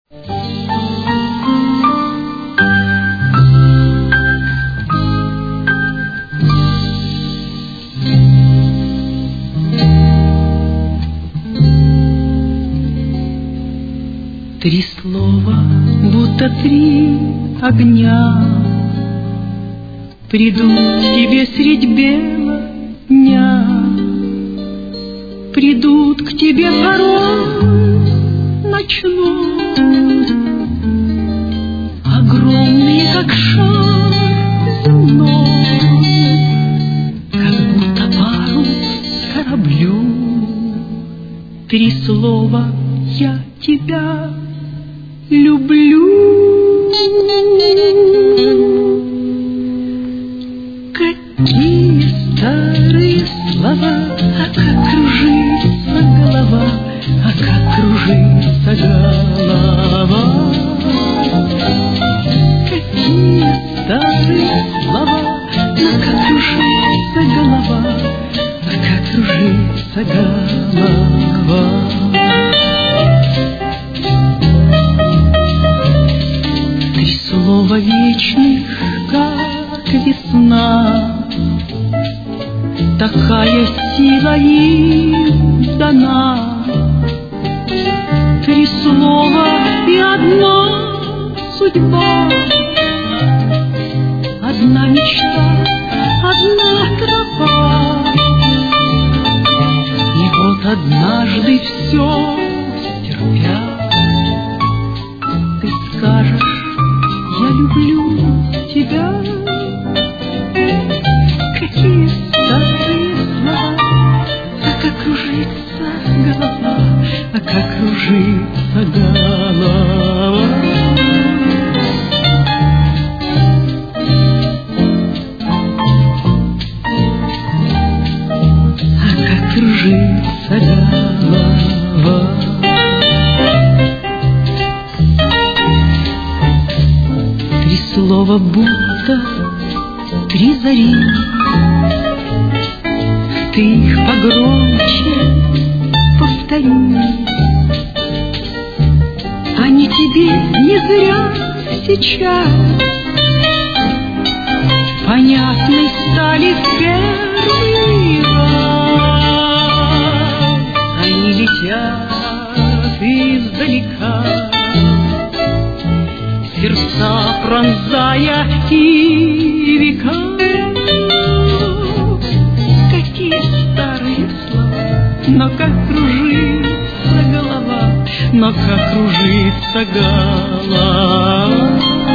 Три слова, будто три огня, придут к тебе средь бела дня, придут к тебе порой ночной, огромные, как шар земной, как будто парус кораблю. Три слова: я тебя люблю. Какие старые слова, а как кружится голова, а как кружится голова. Какие старые слова, а как кружится голова, а как кружится голова. Слова вечных, как весна, такая сила им дана. Три слова и одна судьба, одна мечта, одна тропа. И вот однажды все стерпя, ты скажешь: я люблю тебя. Какие старые слова, а как кружится голова, а как кружится голова. А как кружится голова. Слово будто три зари, ты их погромче повтори. Они тебе не зря сейчас понятны стали в первый раз. Они летят издалека, сердца пронзая и века. Какие старые слова, но как кружится голова, но как кружится голова.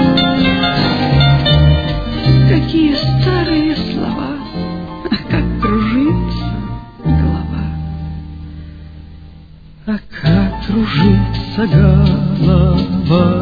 Какие старые слова, а как кружится голова, а как кружится голова.